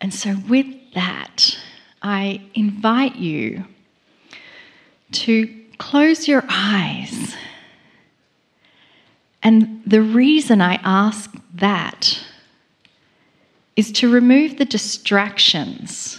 And so with that, I invite you to close your eyes. And the reason I ask that is to remove the distractions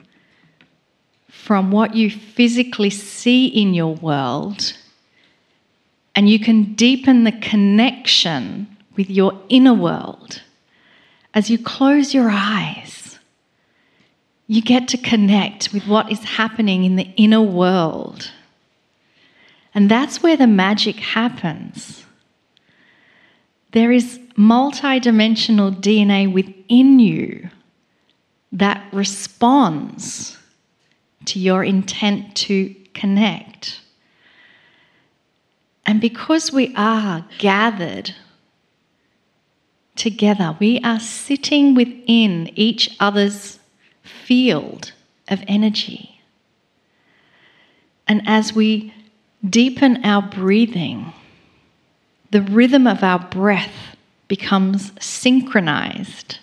from what you physically see in your world, and you can deepen the connection with your inner world. As you close your eyes, you get to connect with what is happening in the inner world. And that's where the magic happens. There is multidimensional DNA within you that responds to your intent to connect. And because we are gathered together, we are sitting within each other's field of energy. And as we deepen our breathing, the rhythm of our breath becomes synchronized.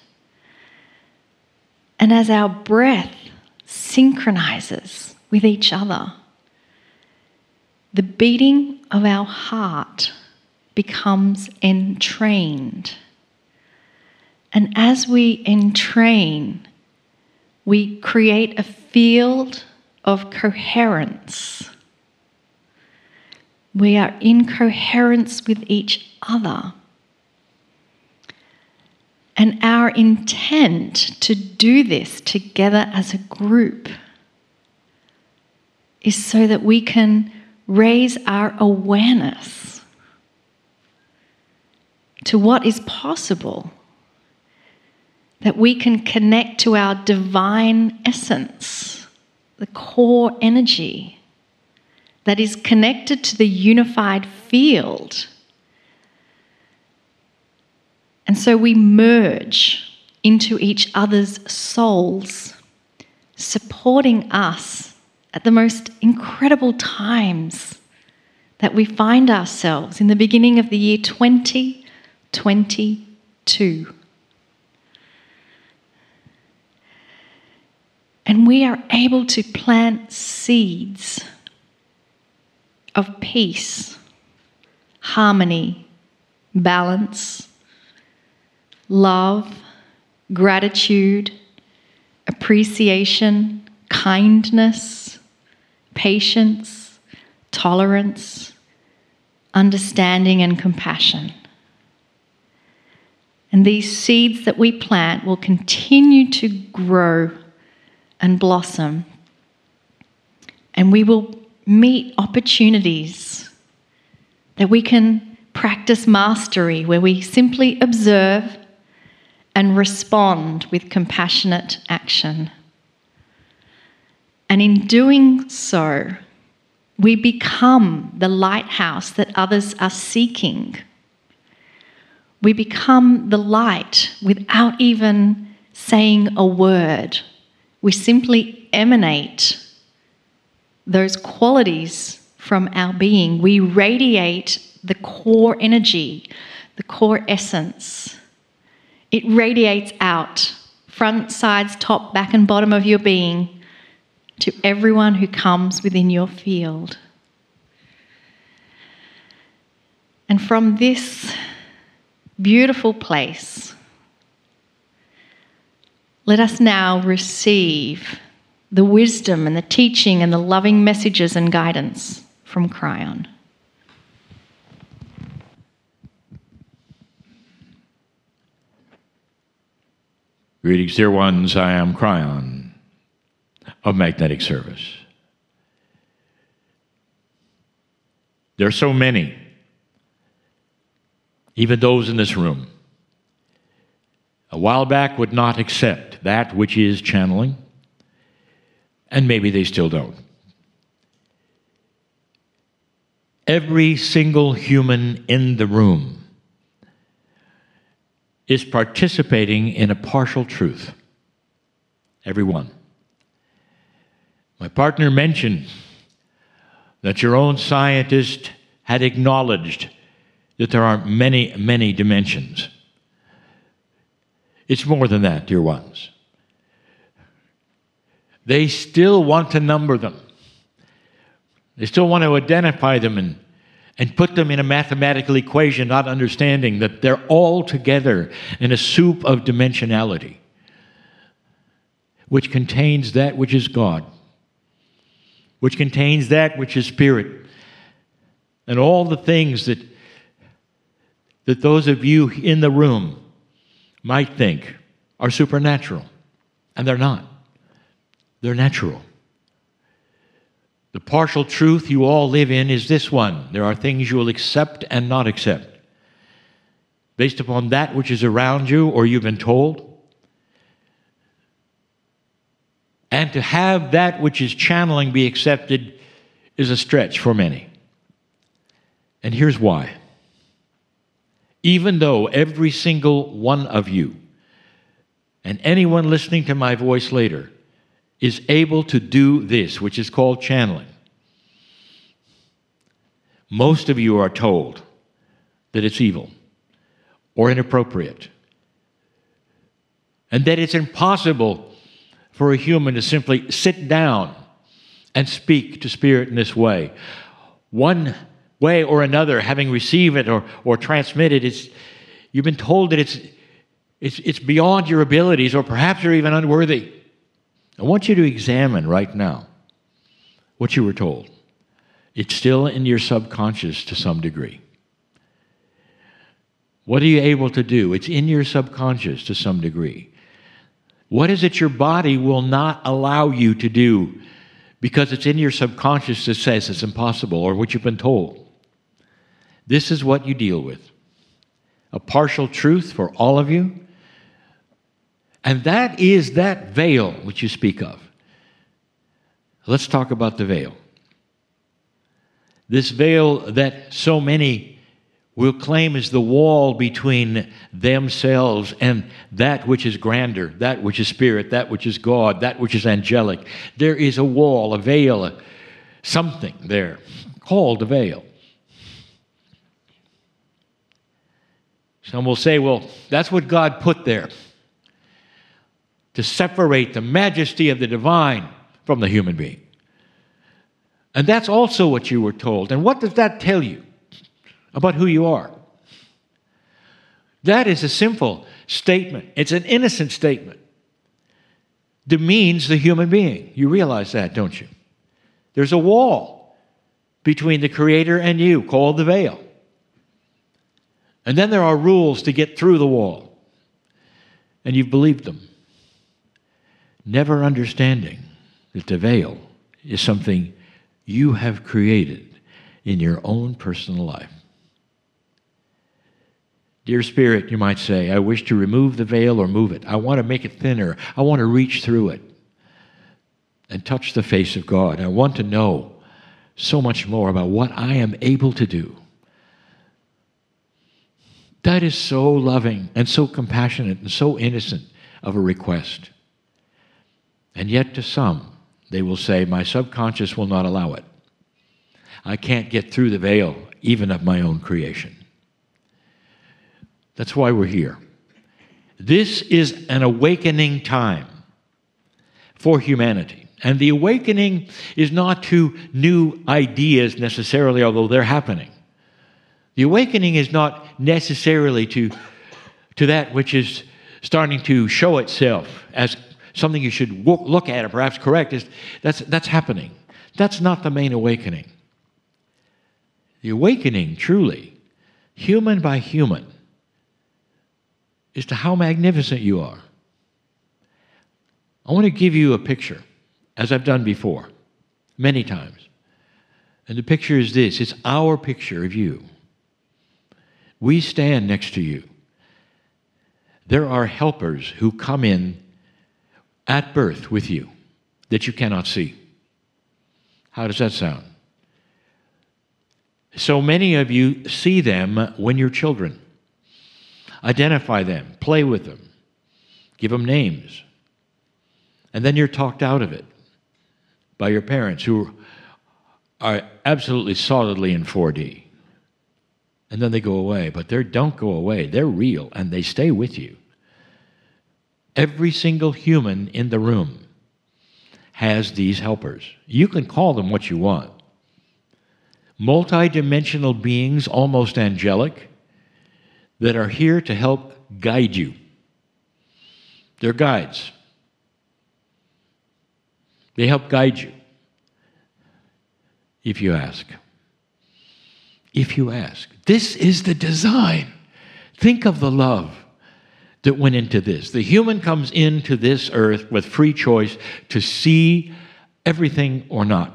And as our breath synchronizes with each other, the beating of our heart becomes entrained. And as we entrain, we create a field of coherence. We are in coherence with each other. And our intent to do this together as a group is so that we can raise our awareness to what is possible, that we can connect to our divine essence, the core energy that is connected to the unified field. And so we merge into each other's souls, supporting us at the most incredible times that we find ourselves in the beginning of the year 2022. And we are able to plant seeds of peace, harmony, balance, love, gratitude, appreciation, kindness, patience, tolerance, understanding, and compassion. And these seeds that we plant will continue to grow and blossom. And we will meet opportunities that we can practice mastery, where we simply observe and respond with compassionate action. And in doing so, we become the lighthouse that others are seeking. We become the light without even saying a word. We simply emanate those qualities from our being. We radiate the core energy, the core essence. It radiates out, front, sides, top, back, and bottom of your being, to everyone who comes within your field. And from this beautiful place, let us now receive the wisdom and the teaching and the loving messages and guidance from Kryon. Greetings, dear ones. I am Kryon of Magnetic Service. There are so many, even those in this room, a while back would not accept that which is channeling, and maybe they still don't. Every single human in the room is participating in a partial truth. Everyone. My partner mentioned that your own scientist had acknowledged that there are many, many dimensions. It's more than that, dear ones. they still want to number them. They still want to identify them and put them in a mathematical equation, not understanding that they're all together in a soup of dimensionality, which contains that which is God, which contains that which is spirit, and all the things that those of you in the room might think are supernatural. And they're not. They're natural. The partial truth you all live in is this one. There are things you will accept and not accept, based upon that which is around you or you've been told. And to have that which is channeling be accepted is a stretch for many. And here's why. Even though every single one of you and anyone listening to my voice later is able to do this, which is called channeling, most of you are told that it's evil or inappropriate, and that it's impossible for a human to simply sit down and speak to spirit in this way. One way or another, having received it or transmitted it, you've been told that it's beyond your abilities, or perhaps you're even unworthy. I want you to examine right now what you were told. It's still in your subconscious to some degree. What are you able to do? It's in your subconscious to some degree. What is it your body will not allow you to do because it's in your subconscious that says it's impossible, or what you've been told? This is what you deal with. A partial truth for all of you. And that is that veil which you speak of. Let's talk about the veil. This veil that so many will claim is the wall between themselves and that which is grander, that which is spirit, that which is God, that which is angelic. There is a wall, a veil, something there called a veil. Some will say, well, that's what God put there to separate the majesty of the divine from the human being. And that's also what you were told. And what does that tell you about who you are? That is a simple statement. It's an innocent statement. Demeans the human being. You realize that, don't you? There's a wall between the Creator and you called the veil. And then there are rules to get through the wall. And you've believed them, never understanding that the veil is something you have created in your own personal life. Dear Spirit, you might say, I wish to remove the veil or move it. I want to make it thinner. I want to reach through it and touch the face of God. I want to know so much more about what I am able to do. That is so loving and so compassionate and so innocent of a request. And yet to some, they will say, my subconscious will not allow it. I can't get through the veil, even of my own creation. That's why we're here. This is an awakening time for humanity. And the awakening is not to new ideas necessarily, although they're happening. The awakening is not necessarily to that which is starting to show itself as something you should look at or perhaps correct. That's happening. That's not the main awakening. The awakening, truly, human by human, is to how magnificent you are. I want to give you a picture, as I've done before, many times. And the picture is this. It's our picture of you. We stand next to you. There are helpers who come in at birth with you that you cannot see. How does that sound? So many of you see them when you're children. Identify them, play with them, give them names. And then you're talked out of it by your parents who are absolutely solidly in 4D. And then they go away, but they don't go away. They're real, and they stay with you. Every single human in the room has these helpers. You can call them what you want. Multidimensional beings, almost angelic, that are here to help guide you. They're guides. They help guide you. If you ask. If you ask. This is the design. Think of the love that went into this. The human comes into this earth with free choice to see everything or not.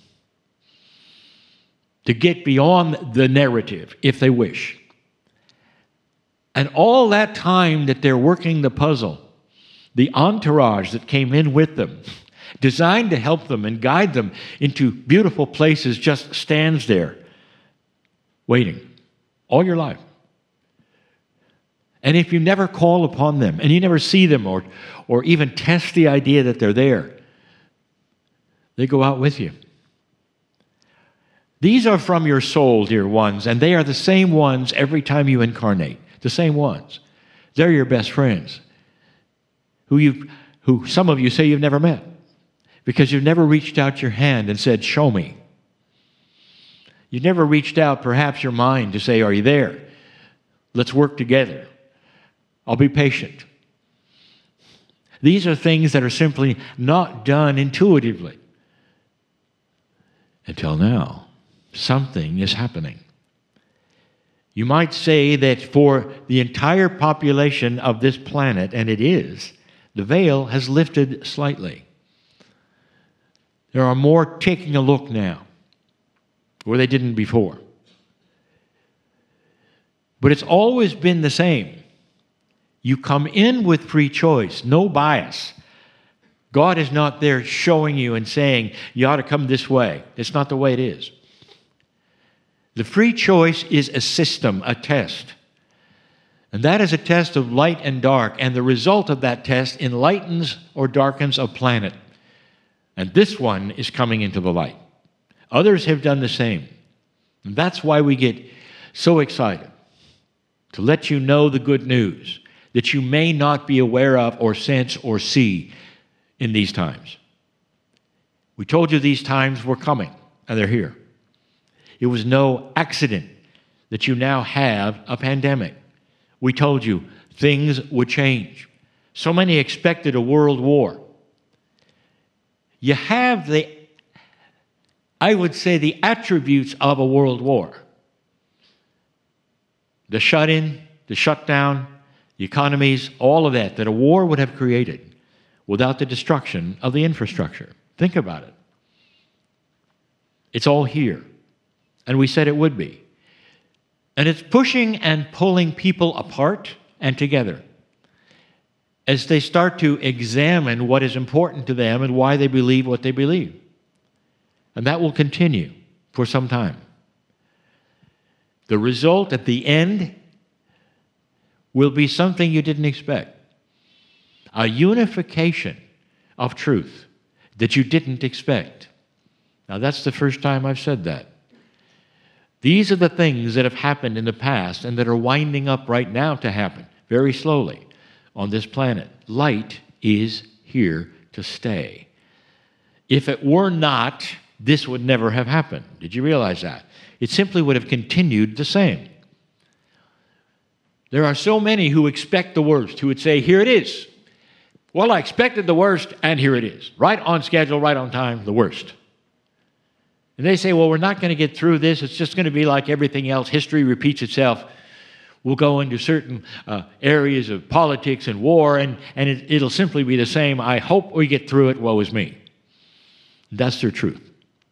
To get beyond the narrative, if they wish. And all that time that they're working the puzzle, the entourage that came in with them, designed to help them and guide them into beautiful places, just stands there, waiting, all your life. And if you never call upon them, and you never see them, or even test the idea that they're there, they go out with you. These are from your soul, dear ones, and they are the same ones every time you incarnate. The same ones. They're your best friends, who some of you say you've never met, because you've never reached out your hand and said, "Show me." You've never reached out, perhaps your mind, to say, "Are you there? Let's work together. I'll be patient." These are things that are simply not done intuitively. Until now, something is happening. You might say that for the entire population of this planet, and it is, the veil has lifted slightly. There are more taking a look now, where they didn't before. But it's always been the same. You come in with free choice, no bias. God is not there showing you and saying, you ought to come this way. It's not the way it is. The free choice is a system, a test. And that is a test of light and dark, and the result of that test enlightens or darkens a planet. And this one is coming into the light. Others have done the same. And that's why we get so excited, to let you know the good news that you may not be aware of or sense or see in these times. We told you these times were coming, and they're here. It was no accident that you now have a pandemic. We told you things would change. So many expected a world war. You have I would say, the attributes of a world war. The shut-in, the shutdown, the economies, all of that a war would have created without the destruction of the infrastructure. Think about it. It's all here. And we said it would be. And it's pushing and pulling people apart and together as they start to examine what is important to them and why they believe what they believe. And that will continue for some time. The result at the end will be something you didn't expect. A unification of truth that you didn't expect. Now, that's the first time I've said that. These are the things that have happened in the past and that are winding up right now to happen very slowly on this planet. Light is here to stay. If it were not, this would never have happened. Did you realize that? It simply would have continued the same. There are so many who expect the worst, who would say, here it is. Well, I expected the worst, and here it is. Right on schedule, right on time, the worst. And they say, well, we're not going to get through this. It's just going to be like everything else. History repeats itself. We'll go into certain areas of politics and war, and it'll simply be the same. I hope we get through it. Woe is me. That's their truth.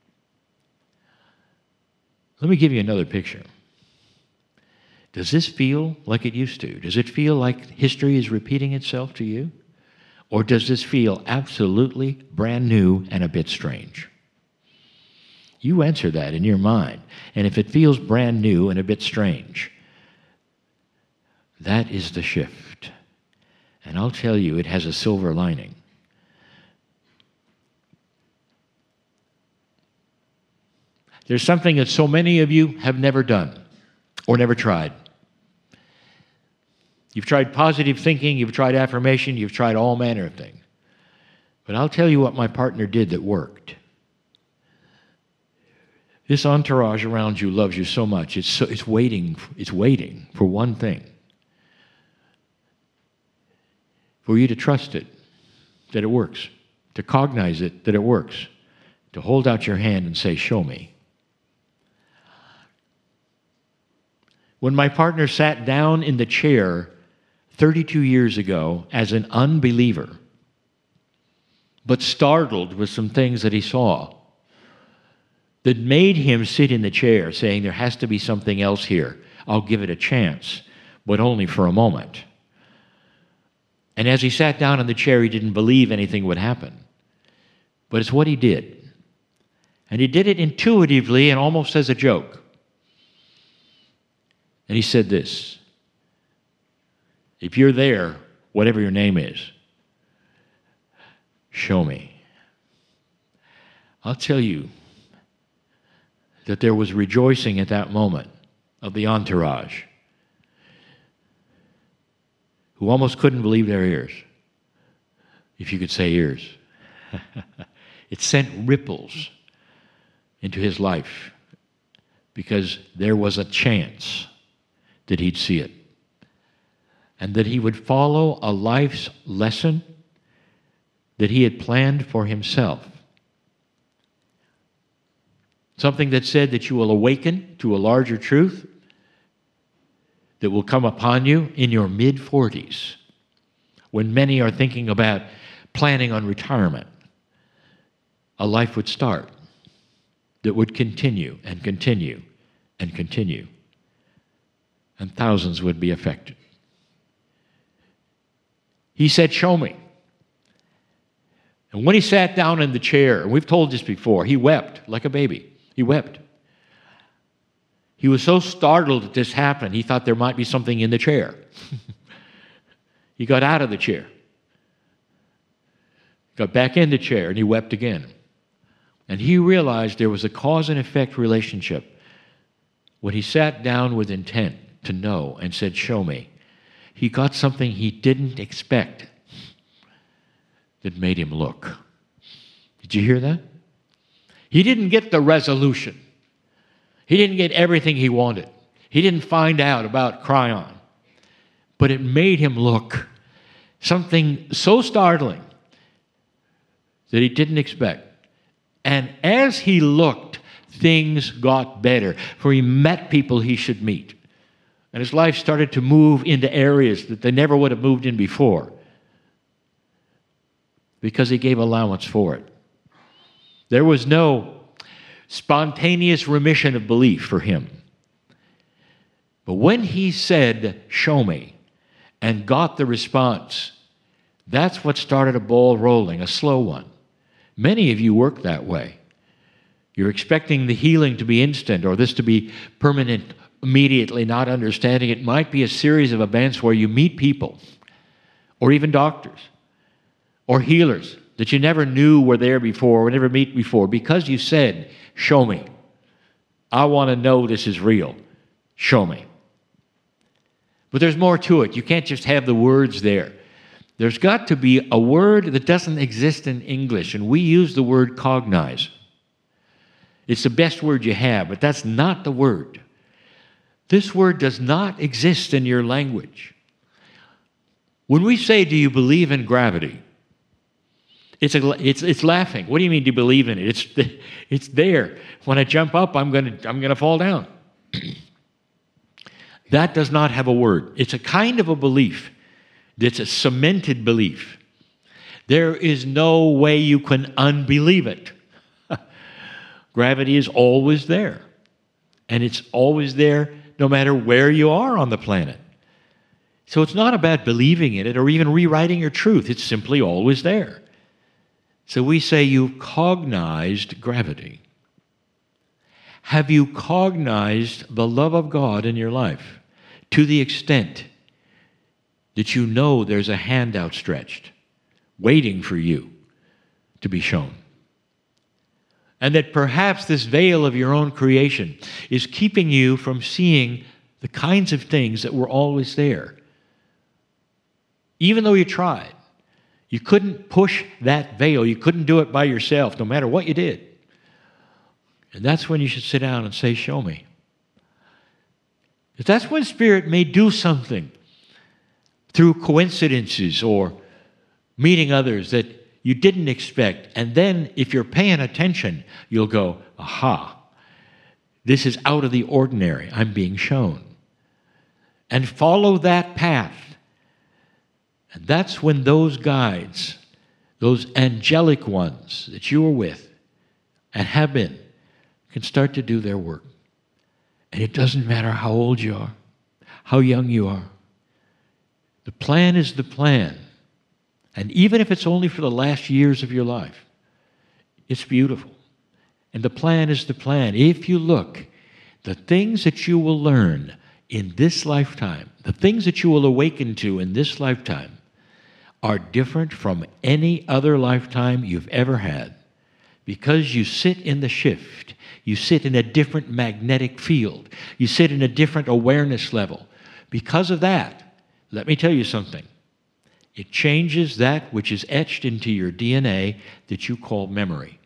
Let me give you another picture. Does this feel like it used to? Does it feel like history is repeating itself to you? Or does this feel absolutely brand new and a bit strange? You answer that in your mind. And if it feels brand new and a bit strange, that is the shift. And I'll tell you, it has a silver lining. There's something that so many of you have never done or never tried. You've tried positive thinking, you've tried affirmation, you've tried all manner of things. But I'll tell you what my partner did that worked. This entourage around you loves you so much. It's waiting for one thing. For you to trust it, that it works. To cognize it, that it works. To hold out your hand and say, show me. When my partner sat down in the chair 32 years ago as an unbeliever, but startled with some things that he saw, that made him sit in the chair saying, there has to be something else here. I'll give it a chance, but only for a moment. And as he sat down in the chair, he didn't believe anything would happen. But it's what he did. And he did it intuitively and almost as a joke. And he said this: if you're there, whatever your name is, show me. I'll tell you that there was rejoicing at that moment of the entourage who almost couldn't believe their ears, if you could say ears. It sent ripples into his life because there was a chance that he'd see it and that he would follow a life's lesson that he had planned for himself. Something that said that you will awaken to a larger truth that will come upon you in your mid-40s, when many are thinking about planning on retirement. A life would start that would continue and continue and continue, and thousands would be affected. He said, show me. And when he sat down in the chair, and we've told this before, he wept like a baby. He wept. He was so startled that this happened, he thought there might be something in the chair. He got out of the chair, got back in the chair, and he wept again. And he realized there was a cause and effect relationship. When he sat down with intent to know and said, show me, he got something he didn't expect that made him look. Did you hear that? He didn't get the resolution. He didn't get everything he wanted. He didn't find out about Cryon. But it made him look. Something so startling that he didn't expect. And as he looked, things got better. For he met people he should meet. And his life started to move into areas that they never would have moved in before, because he gave allowance for it. There was no spontaneous remission of belief for him. But when he said, show me, and got the response, that's what started a ball rolling, a slow one. Many of you work that way. You're expecting the healing to be instant or this to be permanent immediately, not understanding it might be a series of events where you meet people, or even doctors, or healers that you never knew were there before, or never meet before, because you said, show me. I want to know this is real. Show me. But there's more to it. You can't just have the words there. There's got to be a word that doesn't exist in English, and we use the word cognize. It's the best word you have, but that's not the word. This word does not exist in your language. When we say, do you believe in gravity? It's laughing. What do you mean, do you believe in it? It's there. When I jump up, I'm gonna fall down. That does not have a word. It's a kind of a belief that's a cemented belief. There is no way you can unbelieve it. Gravity is always there. And it's always there no matter where you are on the planet. So it's not about believing in it or even rewriting your truth. It's simply always there. So we say you've cognized gravity. Have you cognized the love of God in your life to the extent that you know there's a hand outstretched, waiting for you to be shown? And that perhaps this veil of your own creation is keeping you from seeing the kinds of things that were always there. Even though you tried, You couldn't push that veil. You couldn't do it by yourself, no matter what you did. And that's when you should sit down and say, show me. Because that's when Spirit may do something through coincidences or meeting others that you didn't expect. And then if you're paying attention, you'll go, aha, this is out of the ordinary. I'm being shown. And follow that path. And that's when those guides, those angelic ones that you were with and have been, can start to do their work. And it doesn't matter how old you are, how young you are. The plan is the plan. And even if it's only for the last years of your life, it's beautiful. And the plan is the plan. If you look, the things that you will learn in this lifetime, the things that you will awaken to in this lifetime, are different from any other lifetime you've ever had. Because you sit in the shift. You sit in a different magnetic field. You sit in a different awareness level. Because of that, let me tell you something. It changes that which is etched into your DNA that you call memory.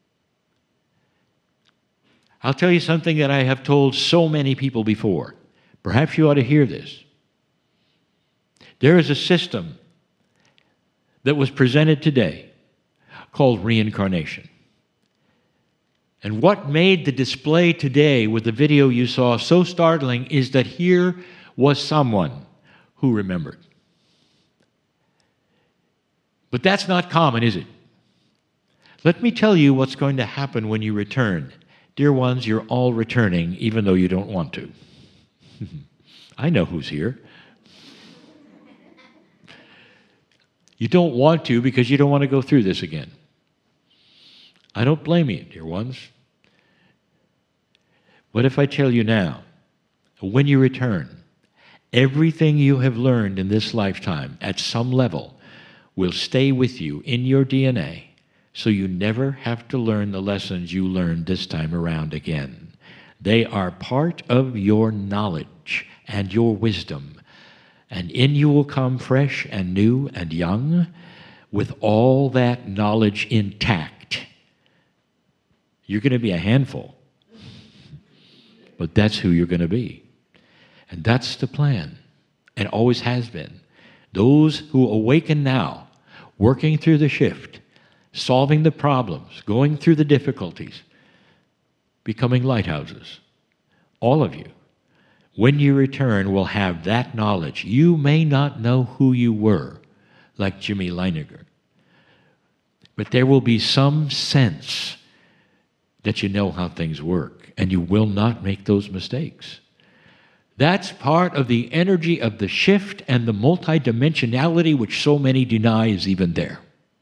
I'll tell you something that I have told so many people before. Perhaps you ought to hear this. There is a system that was presented today called reincarnation. And what made the display today with the video you saw so startling is that here was someone who remembered. But that's not common, is it? Let me tell you what's going to happen when you return. Dear ones, you're all returning, even though you don't want to. I know who's here. You don't want to because you don't want to go through this again. I don't blame you, dear ones. What if I tell you now, when you return, everything you have learned in this lifetime at some level will stay with you in your DNA, so you never have to learn the lessons you learned this time around again. They are part of your knowledge and your wisdom, and in you will come fresh and new and young with all that knowledge intact. You're going to be a handful, but that's who you're going to be. And that's the plan, and always has been. Those who awaken now, working through the shift, solving the problems, going through the difficulties, becoming lighthouses. All of you, when you return, will have that knowledge. You may not know who you were, like Jimmy Leininger, but there will be some sense that you know how things work, and you will not make those mistakes. That's part of the energy of the shift and the multidimensionality which so many deny is even there.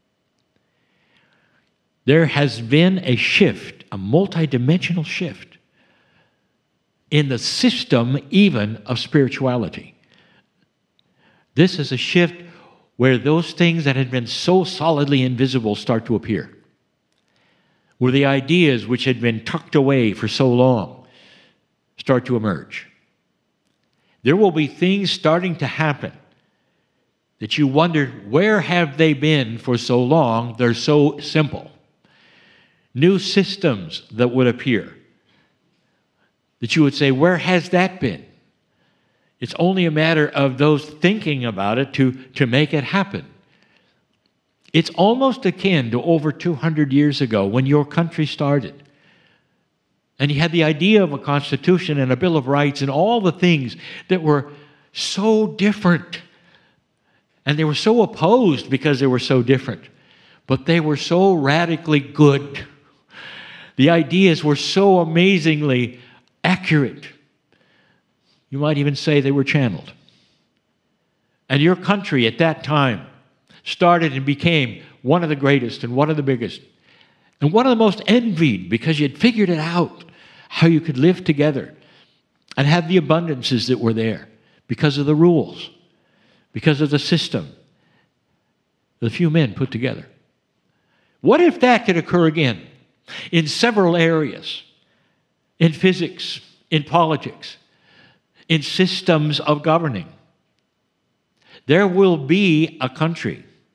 There has been a shift, a multidimensional shift, in the system even of spirituality. This is a shift where those things that had been so solidly invisible start to appear. Where the ideas which had been tucked away for so long start to emerge. There will be things starting to happen that you wondered, where have they been for so long? They're so simple. New systems that would appear that you would say, where has that been? It's only a matter of those thinking about it to make it happen. It's almost akin to over 200 years ago when your country started. And you had the idea of a constitution and a Bill of Rights and all the things that were so different. And they were so opposed because they were so different. But they were so radically good. The ideas were so amazingly accurate. You might even say they were channeled. And your country at that time started and became one of the greatest and one of the biggest. And one of the most envied because you'd figured it out, how you could live together and have the abundances that were there because of the rules, because of the system the few men put together. What if that could occur again in several areas, in physics, in politics, in systems of governing? There will be a country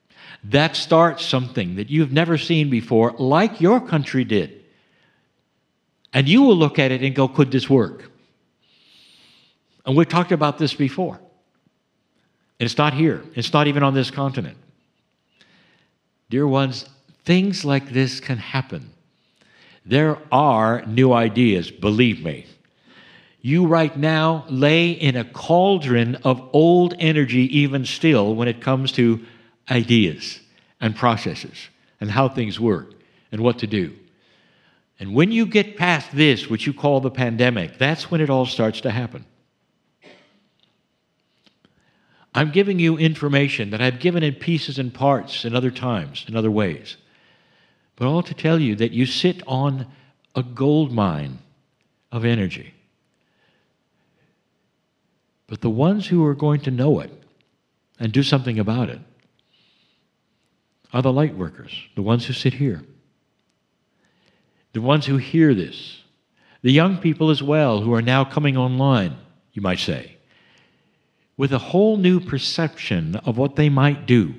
that starts something that you've never seen before, like your country did. And you will look at it and go, could this work? And we've talked about this before. And it's not here. It's not even on this continent. Dear ones, things like this can happen. There are new ideas, believe me. You right now lay in a cauldron of old energy even still when it comes to ideas and processes and how things work and what to do. And when you get past this, which you call the pandemic, that's when it all starts to happen. I'm giving you information that I've given in pieces and parts in other times, in other ways. But all to tell you that you sit on a gold mine of energy. But the ones who are going to know it and do something about it are the light workers, the ones who sit here. The ones who hear this, the young people as well who are now coming online, you might say, with a whole new perception of what they might do.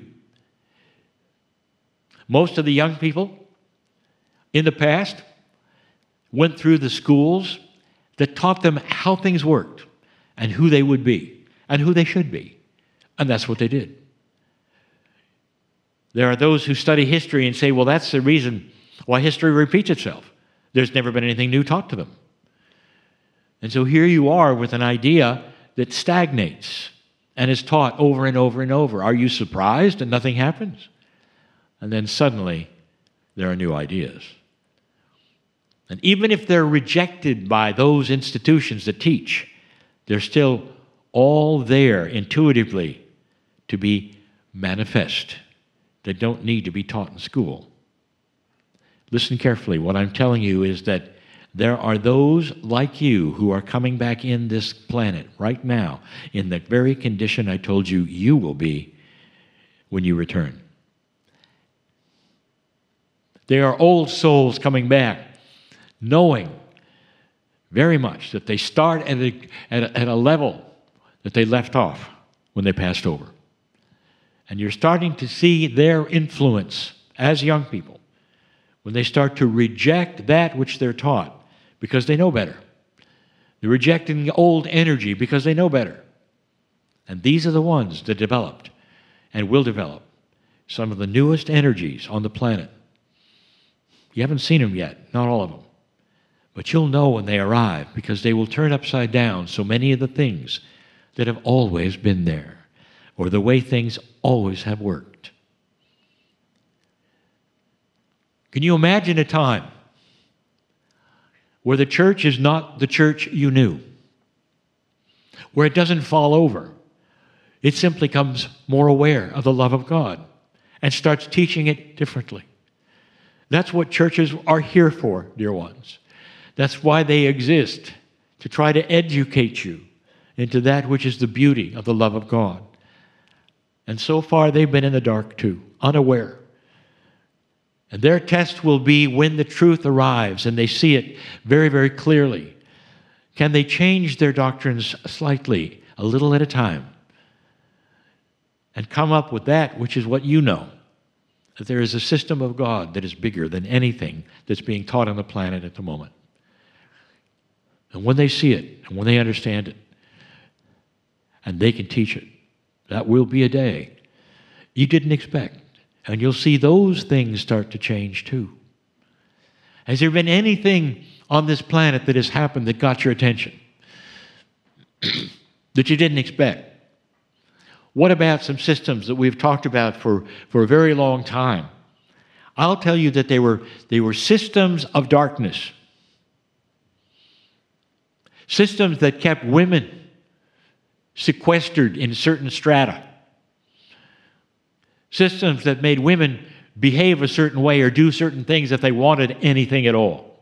Most of the young people in the past went through the schools that taught them how things worked and who they would be and who they should be. And that's what they did. There are those who study history and say, well, that's the reason why history repeats itself. There's never been anything new taught to them. And so here you are with an idea that stagnates and is taught over and over and over. Are you surprised that nothing happens? And then suddenly there are new ideas. And even if they're rejected by those institutions that teach, they're still all there intuitively to be manifest. They don't need to be taught in school. Listen carefully. What I'm telling you is that there are those like you who are coming back in this planet right now in the very condition I told you you will be when you return. There are old souls coming back, knowing very much that they start at a level that they left off when they passed over. And you're starting to see their influence as young people when they start to reject that which they're taught because they know better. They're rejecting the old energy because they know better. And these are the ones that developed and will develop some of the newest energies on the planet. You haven't seen them yet, not all of them. But you'll know when they arrive because they will turn upside down so many of the things that have always been there or the way things always have worked. Can you imagine a time where the church is not the church you knew? Where it doesn't fall over. It simply comes more aware of the love of God and starts teaching it differently. That's what churches are here for, dear ones. That's why they exist, to try to educate you into that which is the beauty of the love of God. And so far, they've been in the dark too, unaware. And their test will be when the truth arrives and they see it very, very clearly. Can they change their doctrines slightly, a little at a time, and come up with that which is what you know, that there is a system of God that is bigger than anything that's being taught on the planet at the moment. And when they see it, and when they understand it, and they can teach it, that will be a day you didn't expect. And you'll see those things start to change too. Has there been anything on this planet that has happened that got your attention? That you didn't expect? What about some systems that we've talked about for a very long time? I'll tell you that they were systems of darkness. Systems that kept women sequestered in certain strata. Systems that made women behave a certain way or do certain things if they wanted anything at all.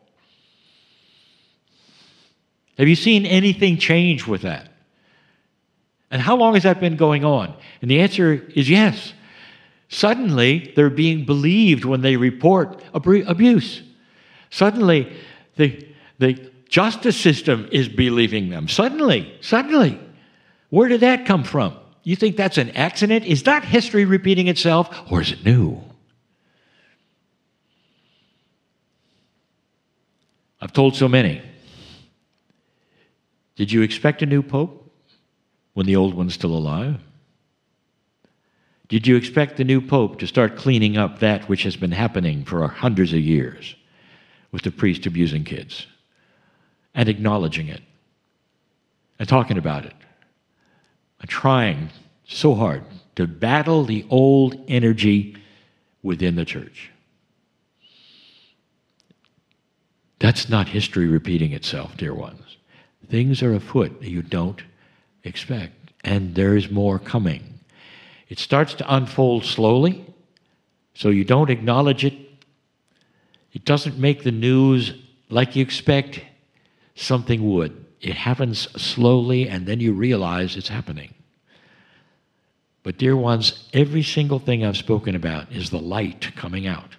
Have you seen anything change with that? And how long has that been going on? And the answer is yes. Suddenly, they're being believed when they report abuse. Suddenly, the justice system is believing them. Suddenly. Where did that come from? You think that's an accident? Is that history repeating itself, or is it new? I've told so many. Did you expect a new pope when the old one's still alive? Did you expect the new pope to start cleaning up that which has been happening for hundreds of years with the priest abusing kids and acknowledging it and talking about it and trying so hard to battle the old energy within the church? That's not history repeating itself, dear ones. Things are afoot that you don't expect, and there's more coming. It starts to unfold slowly, so you don't acknowledge it. It doesn't make the news like you expect something would. It happens slowly, and then you realize it's happening. But dear ones, every single thing I've spoken about is the light coming out.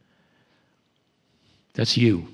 That's you.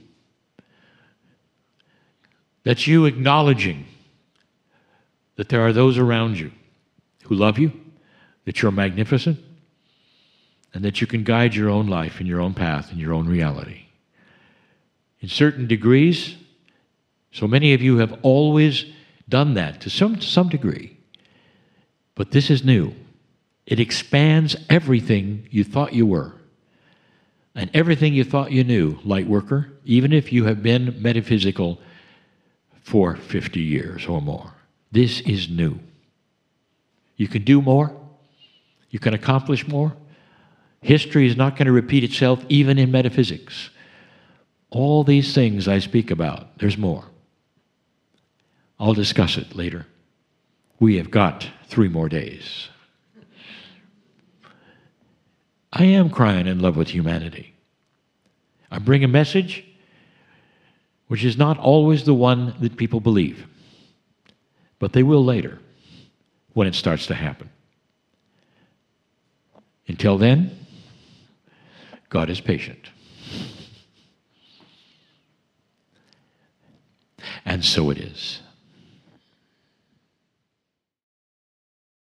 That's you acknowledging that there are those around you who love you, that you're magnificent, and that you can guide your own life and your own path and your own reality. In certain degrees, so many of you have always done that to some degree. But this is new. It expands everything you thought you were. And everything you thought you knew, light worker, even if you have been metaphysical for 50 years or more. This is new. You can do more. You can accomplish more. History is not going to repeat itself even in metaphysics. All these things I speak about, there's more. I'll discuss it later. We have got 3 more days. I am crying in love with humanity. I bring a message which is not always the one that people believe, but they will later when it starts to happen. Until then, God is patient. And so it is.